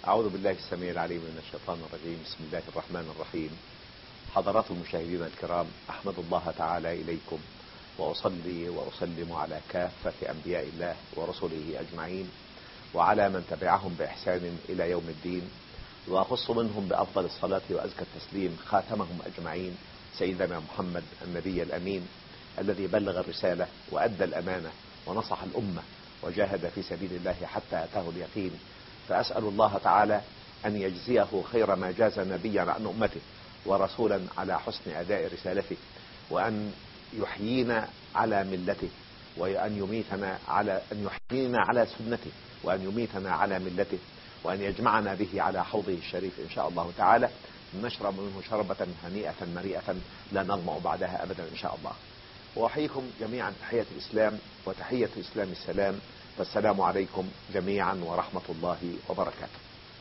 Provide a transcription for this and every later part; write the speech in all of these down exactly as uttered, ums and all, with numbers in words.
أعوذ بالله السميع العليم من الشيطان الرجيم. بسم الله الرحمن الرحيم. حضرات المشاهدين الكرام، أحمد الله تعالى إليكم وأصلي وأسلم على كافة أنبياء الله ورسله أجمعين، وعلى من تبعهم بإحسان إلى يوم الدين، وأخص منهم بأفضل الصلاة وأزكى التسليم خاتمهم أجمعين سيدنا محمد النبي الأمين، الذي بلغ الرسالة وأدى الأمانة ونصح الأمة وجاهد في سبيل الله حتى أتاه اليقين. فأسأل الله تعالى أن يجزيه خير ما جاز نبيا عن أمته ورسولا على حسن أداء رسالته، وأن يحيينا على ملته، وأن يميتنا على أن يحيينا على سنته، وأن يميتنا على ملته، وأن يجمعنا به على حوضه الشريف إن شاء الله تعالى، نشرب منه شربة هنيئة مريئة لا نظمأ بعدها أبدا إن شاء الله. وأحييكم جميعا تحية الإسلام، وتحية الإسلام السلام، فالسلام عليكم جميعا ورحمة الله وبركاته.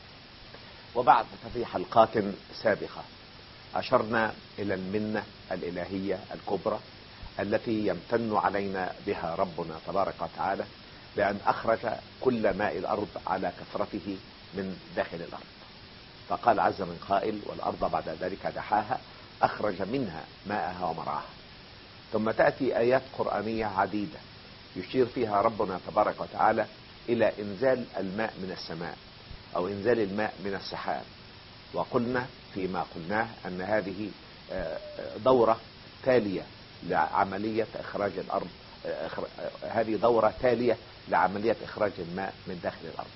وبعد، ففي حلقات سابقة أشرنا إلى المنة الإلهية الكبرى التي يمتن علينا بها ربنا تبارك وتعالى بأن أخرج كل ماء الأرض على كثرته من داخل الأرض. فقال عز من قائل: والأرض بعد ذلك دحاها أخرج منها ماءها ومرعاها. ثم تأتي آيات قرآنية عديدة يشير فيها ربنا تبارك وتعالى إلى إنزال الماء من السماء أو إنزال الماء من السحاب. وقلنا فيما قلناه أن هذه دورة تالية لعملية إخراج الأرض، هذه دورة تالية لعملية إخراج الماء من داخل الأرض.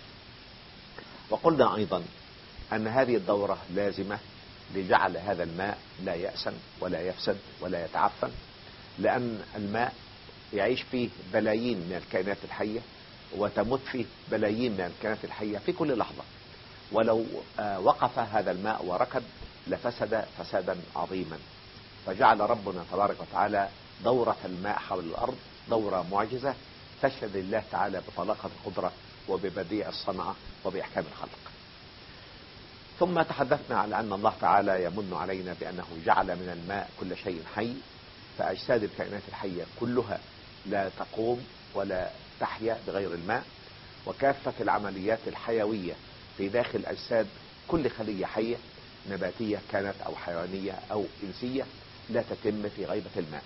وقلنا أيضا أن هذه الدورة لازمة لجعل هذا الماء لا يأسن ولا يفسد ولا يتعفن، لأن الماء يعيش فيه بلايين من الكائنات الحية، وتموت فيه بلايين من الكائنات الحية في كل لحظة. ولو وقف هذا الماء وركد لفسد فسادا عظيما. فجعل ربنا تبارك وتعالى دورة الماء حول الأرض دورة معجزة تشهد لله تعالى بطلاقة القدرة وببديع الصنعة وبإحكام الخلق. ثم تحدثنا على أن الله تعالى يمن علينا بأنه جعل من الماء كل شيء حي، فأجساد الكائنات الحية كلها لا تقوم ولا تحيا بغير الماء، وكافة العمليات الحيوية في داخل أجساد كل خلية حية نباتية كانت أو حيوانية أو إنسية لا تتم في غيبة الماء.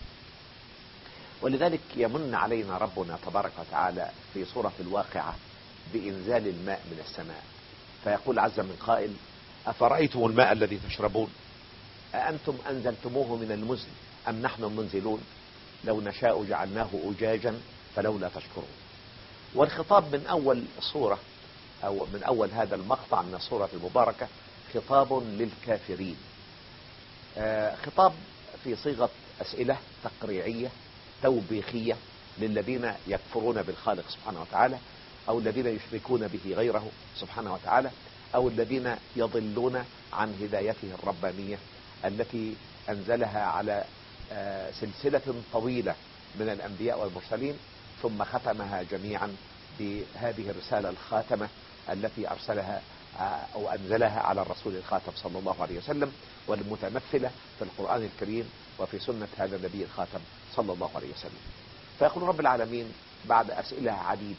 ولذلك يمن علينا ربنا تبارك وتعالى في سورة الواقعة بإنزال الماء من السماء، فيقول عز من قائل: أفرأيتم الماء الذي تشربون أأنتم أنزلتموه من المزن أم نحن المنزلون لو نشاء جعلناه أجاجا فلولا تشكرون. والخطاب من أول الصورة أو من أول هذا المقطع من الصورة المباركة خطاب للكافرين، آه خطاب في صيغة أسئلة تقريعية توبيخية للذين يكفرون بالخالق سبحانه وتعالى، أو الذين يشركون به غيره سبحانه وتعالى، أو الذين يضلون عن هدايته الربانية التي أنزلها على آه سلسلة طويلة من الأنبياء والمرسلين، ثم ختمها جميعا بهذه الرسالة الخاتمة التي أرسلها أو أنزلها على الرسول الخاتم صلى الله عليه وسلم، والمتمثلة في القرآن الكريم وفي سنة هذا النبي الخاتم صلى الله عليه وسلم. فيقول رب العالمين بعد أسئلة عديدة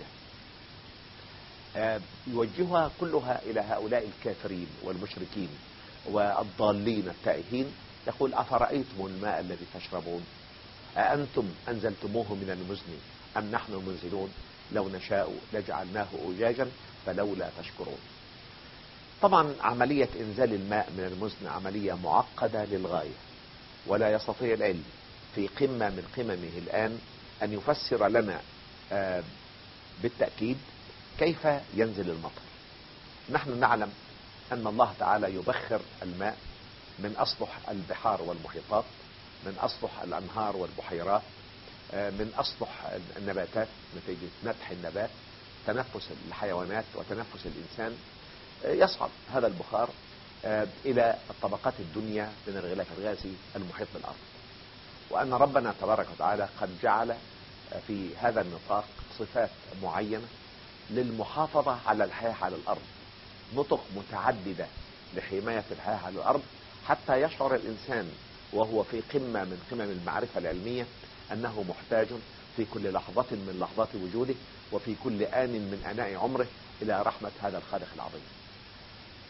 يوجهها كلها إلى هؤلاء الكافرين والمشركين والضالين التائهين، يقول: أفرأيتم الماء الذي تشربون أأنتم أنزلتموه من المزن أم نحن المنزلون لو نشاء لجعلناه أجاجا فلولا تشكرون. طبعا عملية إنزال الماء من المزن عملية معقدة للغاية، ولا يستطيع العلم في قمة من قممه الآن أن يفسر لنا آه بالتأكيد كيف ينزل المطر. نحن نعلم أن الله تعالى يبخر الماء من أسطح البحار والمحيطات، من أسطح الأنهار والبحيرات، من أسطح النباتات نتيجة نتح النبات، تنفس الحيوانات وتنفس الإنسان، يصعد هذا البخار إلى الطبقات الدنيا من الغلاف الغازي المحيط بالأرض. وأن ربنا تبارك وتعالى قد جعل في هذا النطاق صفات معينة للمحافظة على الحياة على الأرض، نطق متعددة لحماية الحياة على الأرض، حتى يشعر الإنسان وهو في قمة من قمم المعرفة العلمية أنه محتاج في كل لحظة من لحظات وجوده وفي كل آن من آناء عمره إلى رحمة هذا الخالق العظيم.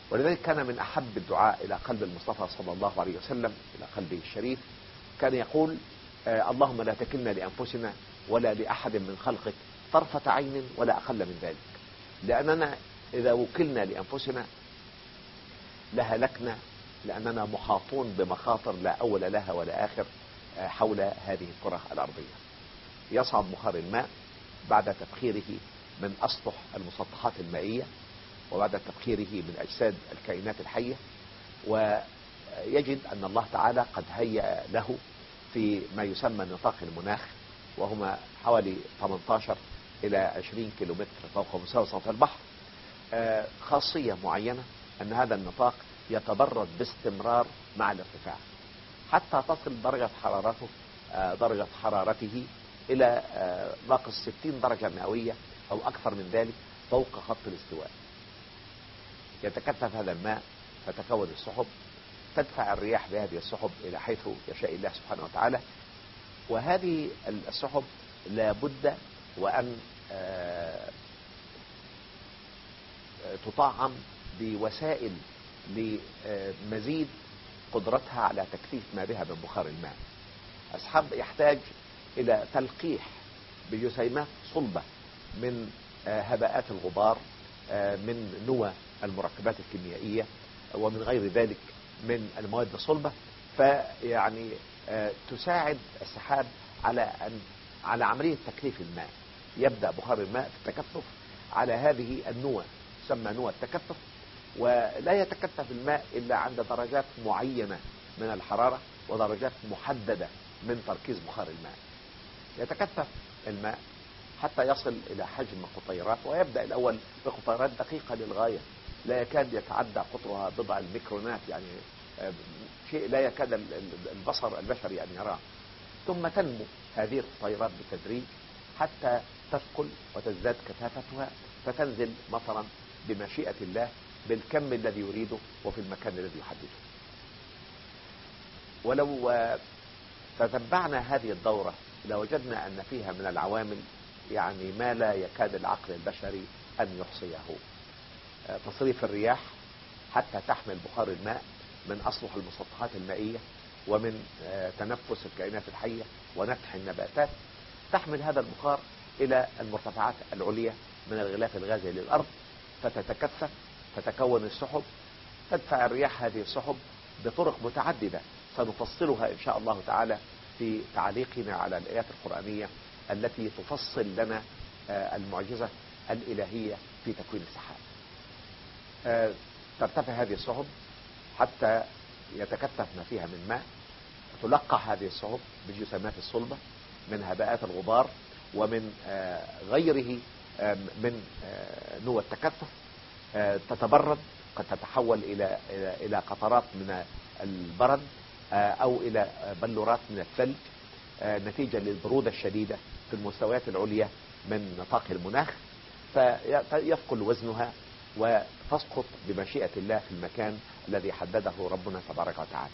ولذلك كان من أحب الدعاء إلى قلب المصطفى صلى الله عليه وسلم، إلى قلبه الشريف، كان يقول: آه اللهم لا تكلنا لأنفسنا ولا لأحد من خلقك طرفة عين ولا أقل من ذلك، لأننا إذا وكلنا لأنفسنا لهلكنا، لأننا محاطون بمخاطر لا أول لها ولا آخر حول هذه الكرة الأرضية. يصعد بخار الماء بعد تبخيره من أسطح المسطحات المائية، وبعد تبخيره من أجساد الكائنات الحية، ويجد أن الله تعالى قد هيأ له في ما يسمى نطاق المناخ، وهما حوالي ثمانية عشر إلى عشرين كيلومتر فوق مستوى سطح البحر، خاصية معينة أن هذا النطاق يتبرد باستمرار مع الارتفاع حتى تصل درجة حرارته درجة حرارته إلى ناقص ستين درجة مئوية أو أكثر من ذلك فوق خط الاستواء. يتكثف هذا الماء فتكون السحب، تدفع الرياح بهذه السحب إلى حيث يشاء الله سبحانه وتعالى، وهذه السحب لا بد وأن تطعم بوسائل لمزيد قدرتها على تكثيف ما بها من بخار الماء. السحاب يحتاج إلى تلقيح بجسيمات صلبة من هباءات الغبار، من نوى المركبات الكيميائية، ومن غير ذلك من المواد الصلبة، فيعني تساعد السحاب على أن على عملية تكثيف الماء. يبدأ بخار الماء في التكثف على هذه النوى، تسمى نوى التكثف، ولا يتكثف الماء إلا عند درجات معينة من الحرارة ودرجات محددة من تركيز بخار الماء. يتكثف الماء حتى يصل إلى حجم قطيرات، ويبدأ الأول بقطيرات دقيقة للغاية لا يكاد يتعدى قطرها بضع الميكرونات، يعني شيء لا يكاد البصر البشري أن يراه. ثم تنمو هذه القطيرات بالتدريج حتى تثقل وتزداد كثافتها، فتنزل مطرا بمشيئة الله بالكم الذي يريده وفي المكان الذي يحدده. ولو تتبعنا هذه الدورة لوجدنا أن فيها من العوامل يعني ما لا يكاد العقل البشري أن يحصيه. تصريف الرياح حتى تحمل بخار الماء من أسطح المسطحات المائية، ومن تنفس الكائنات الحية ونفح النباتات، تحمل هذا البخار إلى المرتفعات العليا من الغلاف الغازي للأرض، فتتكثف، تتكون السحب، تدفع الرياح هذه السحب بطرق متعددة سنفصلها إن شاء الله تعالى في تعليقنا على الآيات القرآنية التي تفصل لنا المعجزة الإلهية في تكوين السحاب. ترتفع هذه السحب حتى يتكثف ما فيها من ماء، تلقح هذه السحب بالجسيمات الصلبة من هباءات الغبار ومن غيره من نوى التكثف، تتبرد، قد تتحول إلى إلى قطرات من البرد أو إلى بلورات من الثلج نتيجة للبرودة الشديدة في المستويات العليا من نطاق المناخ، فيثقل وزنها وتسقط بمشيئة الله في المكان الذي حدده ربنا تبارك وتعالى.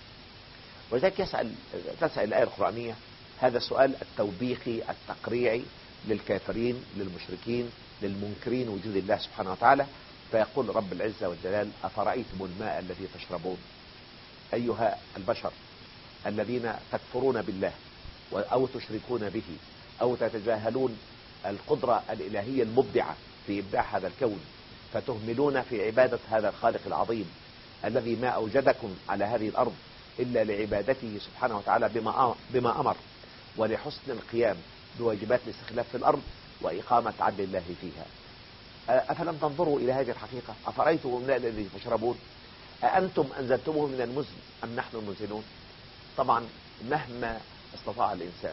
ولذلك يسأل تسأل الآية القرآنية هذا السؤال التوبيخي التقريعي للكافرين، للمشركين، للمنكرين وجود الله سبحانه وتعالى، فيقول رب العزة والجلال: أفرأيتم الماء الذي تشربون؟ أيها البشر الذين تكفرون بالله أو تشركون به أو تتجاهلون القدرة الإلهية المبدعة في إبداع هذا الكون، فتهملون في عبادة هذا الخالق العظيم الذي ما أوجدكم على هذه الأرض إلا لعبادته سبحانه وتعالى بما بما أمر، ولحسن القيام بواجبات الاستخلاف في الأرض وإقامة عدل الله فيها. أفلم تنظروا إلى هذه الحقيقة؟ أفرأيتم الماء الذي تشربون أأنتم أنزلتموه من المزن أم نحن المنزلون؟ طبعا مهما استطاع الإنسان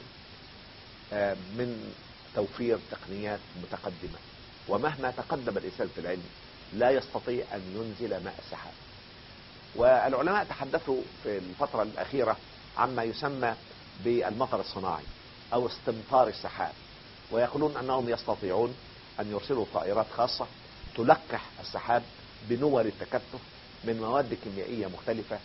من توفير تقنيات متقدمة، ومهما تقدم الإنسان في العلم، لا يستطيع أن ينزل ماء السحاب. والعلماء تحدثوا في الفترة الأخيرة عما يسمى بالمطر الصناعي أو استمطار السحاب، ويقولون أنهم يستطيعون أن يرسلوا طائرات خاصة تلقح السحاب بنوى للتكثف من مواد كيميائية مختلفة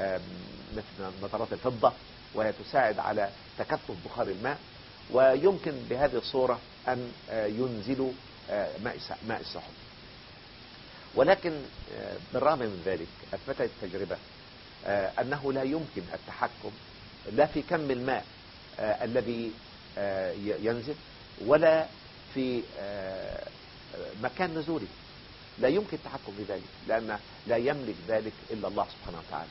مثل نترات الفضة، وهي تساعد على تكثف بخار الماء، ويمكن بهذه الصورة أن ينزلوا ماء السحب. ولكن بالرغم من ذلك أثبتت التجربة أنه لا يمكن التحكم لا في كم الماء الذي ينزل ولا في مكان نزوله. لا يمكن التحكم في ذلك، لأن لا يملك ذلك إلا الله سبحانه وتعالى.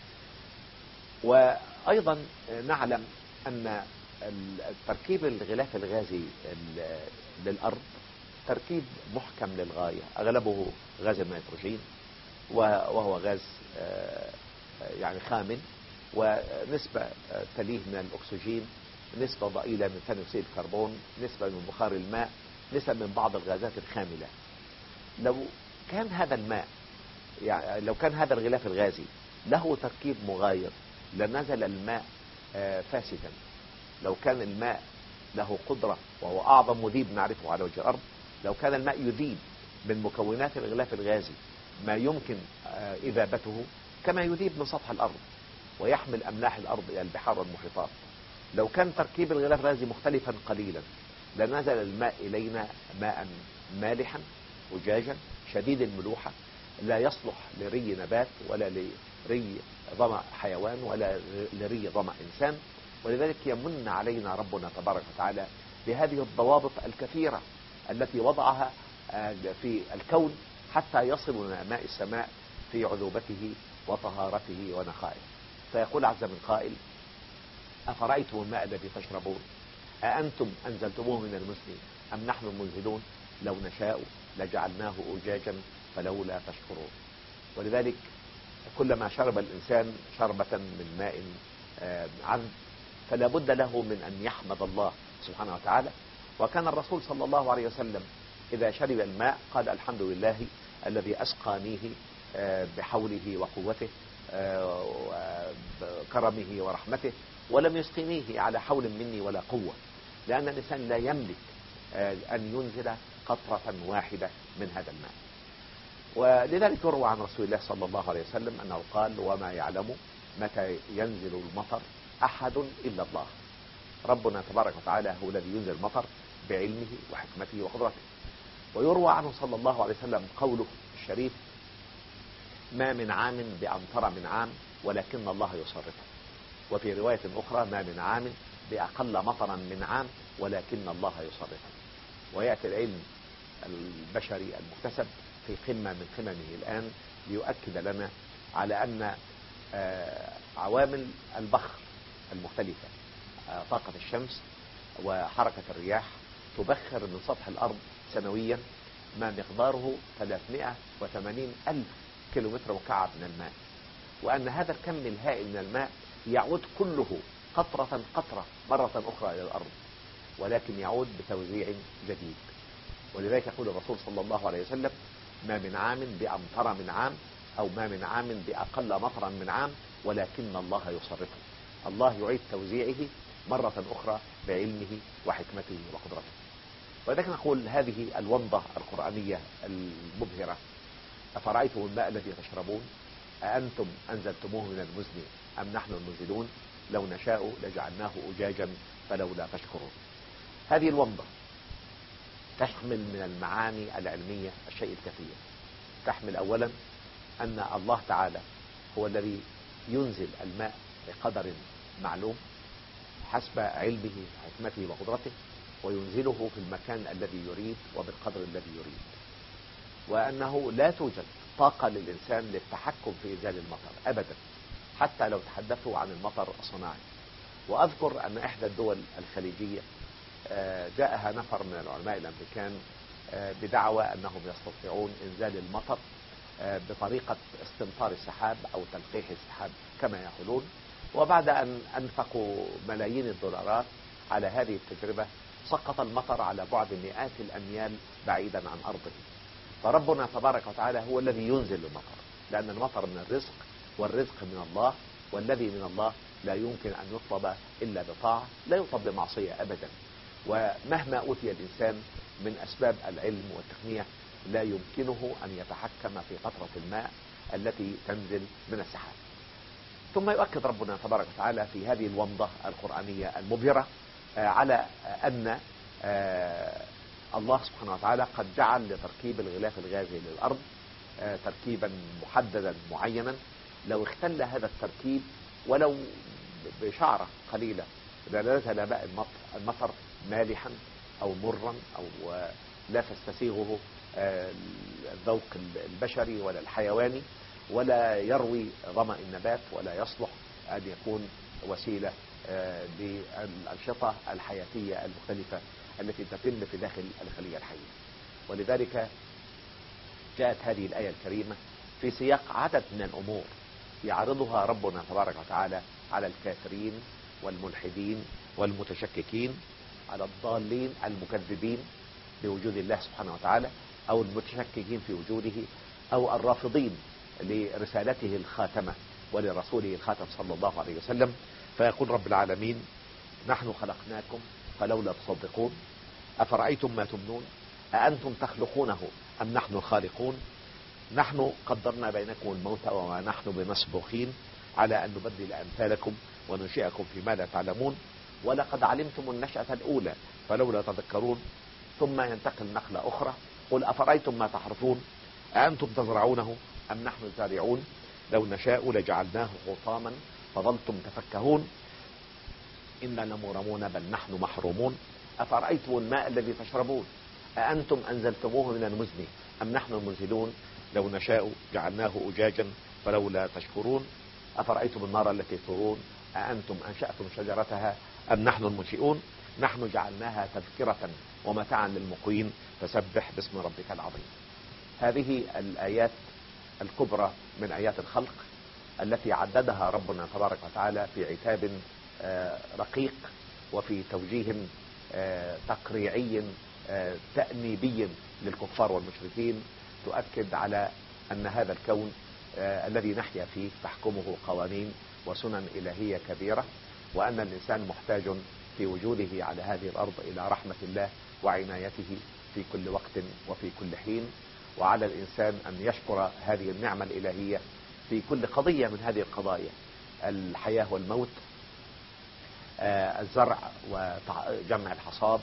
وأيضا نعلم أن تركيب الغلاف الغازي للأرض تركيب محكم للغاية، أغلبه غاز النيتروجين، وهو غاز يعني خامل، ونسبة تليه من الأكسجين، نسبة ضئيلة من ثاني أكسيد الكربون، نسبة من بخار الماء، نسبة من بعض الغازات الخاملة. لو كان هذا الماء يعني لو كان هذا الغلاف الغازي له تركيب مغاير لنزل الماء فاسدا. لو كان الماء له قدرة، وهو أعظم مذيب نعرفه على وجه الأرض، لو كان الماء يذيب من مكونات الغلاف الغازي ما يمكن إذابته كما يذيب من سطح الأرض ويحمل أملاح الأرض إلى البحار والمحيطات، لو كان تركيب الغلاف الغازي مختلفا قليلا لنزل الماء إلينا ماء مالحا أجاجا شديد الملوحة، لا يصلح لري نبات ولا لري ظمأ حيوان ولا لري ظمأ إنسان. ولذلك يمن علينا ربنا تبارك وتعالى بهذه الضوابط الكثيرة التي وضعها في الكون حتى يصل لنا ماء السماء في عذوبته وطهارته ونقائه. فيقول عز من قائل: أفرأيتم الماء الذي تشربون أأنتم أنزلتموه من المزن أم نحن المنزلون لو نشاء لجعلناه أجاجا فلولا تشكرون. ولذلك كلما شرب الإنسان شربة من ماء عذب فلا بد له من أن يحمد الله سبحانه وتعالى. وكان الرسول صلى الله عليه وسلم إذا شرب الماء قال: الحمد لله الذي أسقانيه بحوله وقوته وكرمه ورحمته ولم يسقنيه على حول مني ولا قوة، لأن الإنسان لا يملك أن ينزل قطرة واحدة من هذا الماء. ولذلك يروى عن رسول الله صلى الله عليه وسلم أنه قال: وما يعلم متى ينزل المطر أحد إلا الله. ربنا تبارك وتعالى هو الذي ينزل المطر بعلمه وحكمته وقدرته. ويروى عنه صلى الله عليه وسلم قوله الشريف: ما من عام بأمطر من عام ولكن الله يصرفه. وفي رواية أخرى: ما من عام بأقل مطرا من عام ولكن الله يصرفه. ويأتي العلم البشري المكتسب في قمة من قممه الآن ليؤكد لنا على أن عوامل البخر المختلفة، طاقة الشمس وحركة الرياح، تبخر من سطح الأرض سنويا ما مقداره ثلاثمائة وثمانين ألف كيلومتر مكعب من الماء، وأن هذا الكم الهائل من الماء يعود كله قطرة قطرة مرة أخرى إلى الأرض، ولكن يعود بتوزيع جديد. ولذلك يقول الرسول صلى الله عليه وسلم: ما من عام بأمطر من عام، أو ما من عام بأقل مطرا من عام ولكن الله يصرفه. الله يعيد توزيعه مرة أخرى بعلمه وحكمته وقدرته. ولذلك نقول هذه الومضة القرآنية المبهرة: أفرأيتم الماء الذي تشربون أأنتم أنزلتموه من المزن أم نحن المنزلون لو نشاء لجعلناه أجاجا فلولا تشكرون. هذه الومضة تحمل من المعاني العلمية الشيء الكثير. تحمل أولا أن الله تعالى هو الذي ينزل الماء بقدر معلوم حسب علمه وحكمته وقدرته، وينزله في المكان الذي يريد وبالقدر الذي يريد، وأنه لا توجد طاقة للإنسان للتحكم في إنزال المطر أبدا، حتى لو تحدثوا عن المطر الصناعي. وأذكر أن إحدى الدول الخليجية جاءها نفر من العلماء الأمريكان بدعوى أنهم يستطيعون إنزال المطر بطريقة استمطار السحاب أو تلقيح السحاب كما يقولون. وبعد أن أنفقوا ملايين الدولارات على هذه التجربة سقط المطر على بعد مئات الأميال بعيدا عن أرضه. فربنا تبارك وتعالى هو الذي ينزل المطر، لأن المطر من الرزق، والرزق من الله، والذي من الله لا يمكن أن يطلب إلا بطاعة، لا يطلب بمعصية أبدا. ومهما أوتي الإنسان من أسباب العلم والتقنية لا يمكنه أن يتحكم في قطرة الماء التي تنزل من السحاب. ثم يؤكد ربنا تبارك وتعالى في هذه الومضة القرآنية المبهرة على أن الله سبحانه وتعالى قد جعل لتركيب الغلاف الغازي للأرض تركيبا محددا معينا، لو اختل هذا التركيب ولو بشعرة قليلة لنزل ماء المطر مالحا أو مرا أو لا تستسيغه الذوق البشري ولا الحيواني، ولا يروي ظمأ النبات، ولا يصلح أن يكون وسيلة للأنشطة الحياتية المختلفة التي تتم في داخل الخلية الحية. ولذلك جاءت هذه الآية الكريمة في سياق عدد من الأمور يعرضها ربنا تبارك وتعالى على الكافرين والملحدين والمتشككين، على الضالين المكذبين بوجود الله سبحانه وتعالى، أو المتشككين في وجوده، أو الرافضين لرسالته الخاتمة ولرسوله الخاتم صلى الله عليه وسلم. فيقول رب العالمين: نحن خلقناكم فلولا تصدقون، أفرأيتم ما تمنون، أأنتم تخلقونه أم نحن الخالقون، نحن قدرنا بينكم الموت وما نحن بمسبوقين على أن نبدل أمثالكم وننشئكم فيما لا تعلمون، ولقد علمتم النشأة الأولى فلولا تذكرون، ثم ينتقل نقلة أخرى: قل أفرأيتم ما تحرثون أأنتم تزرعونه أم نحن الزارعون، لو نشاء لجعلناه حطاما فظلتم تفكهون، إنا لمغرمون بل نحن محرومون، أفرأيتم الماء الذي تشربون أأنتم أنزلتموه من المزن أم نحن المنزلون، لو نشاء جعلناه أجاجا فلولا تشكرون، أفرأيتم النار التي ترون أأنتم أنشأتم شجرتها أم نحن المنشئون، نحن جعلناها تذكرة ومتاعا للمقوين فسبح باسم ربك العظيم. هذه الآيات الكبرى من آيات الخلق التي عددها ربنا تبارك وتعالى في عتاب رقيق وفي توجيه تقريعي تأنيبي للكفار والمشركين، تؤكد على أن هذا الكون الذي نحيا فيه تحكمه قوانين وسنن إلهية كبيرة، وأن الإنسان محتاج في وجوده على هذه الأرض إلى رحمة الله وعنايته في كل وقت وفي كل حين، وعلى الإنسان أن يشكر هذه النعمة الإلهية في كل قضية من هذه القضايا: الحياة والموت، الزرع وجمع الحصاد،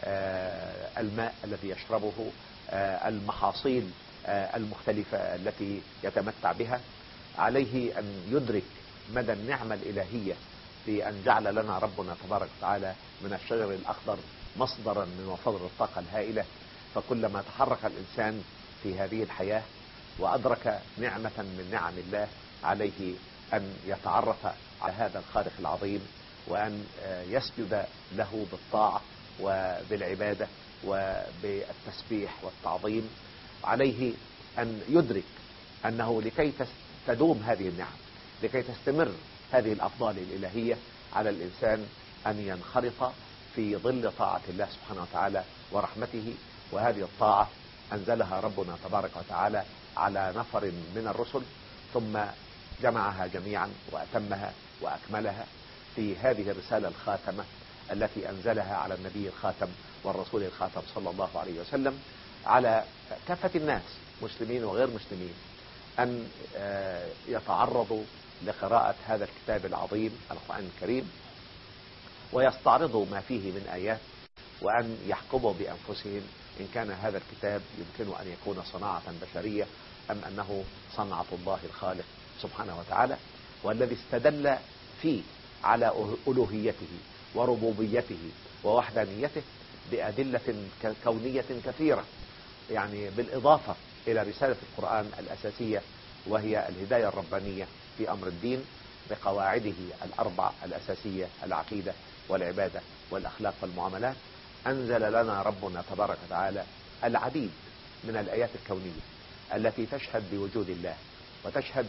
الماء الذي يشربه، المحاصيل المختلفة التي يتمتع بها. عليه أن يدرك مدى النعمة الإلهية في أن جعل لنا ربنا تبارك وتعالى من الشجر الأخضر مصدرا من مصادر الطاقة الهائلة. فكلما تحرك الإنسان في هذه الحياة وأدرك نعمة من نعم الله، عليه أن يتعرف على هذا الخالق العظيم، وأن يسجد له بالطاعة وبالعبادة وبالتسبيح والتعظيم. عليه أن يدرك أنه لكي تدوم هذه النعم، لكي تستمر هذه الأفضال الإلهية، على الإنسان أن ينخرط في ظل طاعة الله سبحانه وتعالى ورحمته. وهذه الطاعة أنزلها ربنا تبارك وتعالى على نفر من الرسل، ثم جمعها جميعا وأتمها وأكملها في هذه الرسالة الخاتمة التي أنزلها على النبي الخاتم والرسول الخاتم صلى الله عليه وسلم، على كافة الناس مسلمين وغير مسلمين، أن يتعرضوا لقراءة هذا الكتاب العظيم القرآن الكريم، ويستعرضوا ما فيه من آيات، وأن يحكموا بأنفسهم إن كان هذا الكتاب يمكن أن يكون صناعة بشرية أم أنه صنعة الله الخالق سبحانه وتعالى، والذي استدل فيه على ألوهيته وربوبيته ووحدانيته بأدلة كونية كثيرة، يعني بالإضافة إلى رسالة القرآن الأساسية وهي الهداية الربانية في أمر الدين بقواعده الأربع الأساسية: العقيدة والعبادة والأخلاق والمعاملات. أنزل لنا ربنا تبارك وتعالى العديد من الآيات الكونية التي تشهد بوجود الله، وتشهد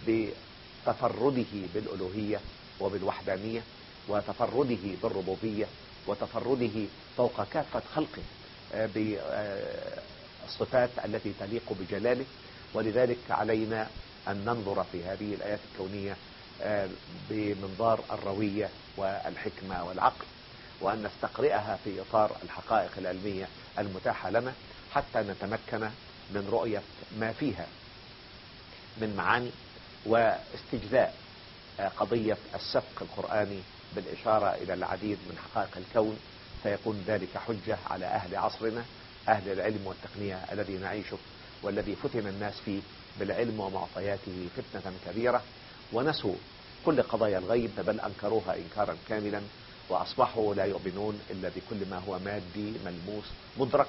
بتفرده بالألوهية وبالوحدانية، وتفرده بالربوبية، وتفرده فوق كافة خلقه بالصفات التي تليق بجلاله. ولذلك علينا أن ننظر في هذه الآيات الكونية بمنظار الروية والحكمة والعقل، وأن نستقرئها في إطار الحقائق العلمية المتاحة لنا، حتى نتمكن من رؤية ما فيها من معاني واستجلاء قضية السبق القرآني بالإشارة إلى العديد من حقائق الكون، فيكون ذلك حجة على أهل عصرنا، أهل العلم والتقنية الذي نعيشه والذي فتن الناس فيه بالعلم ومعطياته فتنة كبيرة، ونسوا كل قضايا الغيب بل أنكروها إنكارا كاملا، وأصبحوا لا يؤمنون إلا بكل ما هو مادي ملموس مدرك.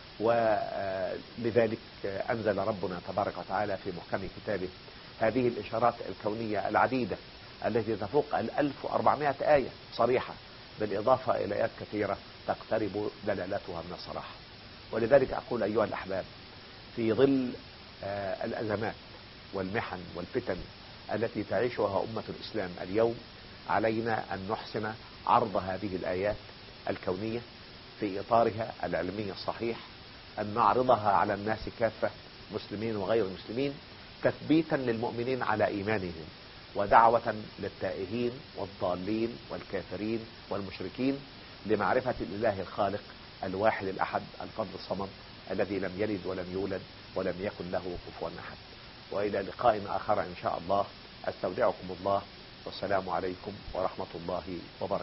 ولذلك أنزل ربنا تبارك وتعالى في محكم كتابه هذه الإشارات الكونية العديدة التي تفوق الألف وأربعمائة آية صريحة، بالإضافة إلى آيات كثيرة تقترب دلالتها من الصراحة. ولذلك أقول أيها الأحباب، في ظل الأزمات والمحن والفتن التي تعيشها أمة الإسلام اليوم، علينا أن نحسن عرض هذه الآيات الكونية في إطارها العلمي الصحيح، أن نعرضها على الناس كافة مسلمين وغير مسلمين، تثبيتا للمؤمنين على إيمانهم، ودعوة للتائهين والضالين والكافرين والمشركين لمعرفة الإله الخالق الواحد الأحد الفرد الصمد الذي لم يلد ولم يولد ولم يكن له كفوا أحد. وإلى لقاء آخر إن شاء الله، أستودعكم الله، والسلام عليكم ورحمة الله وبركاته.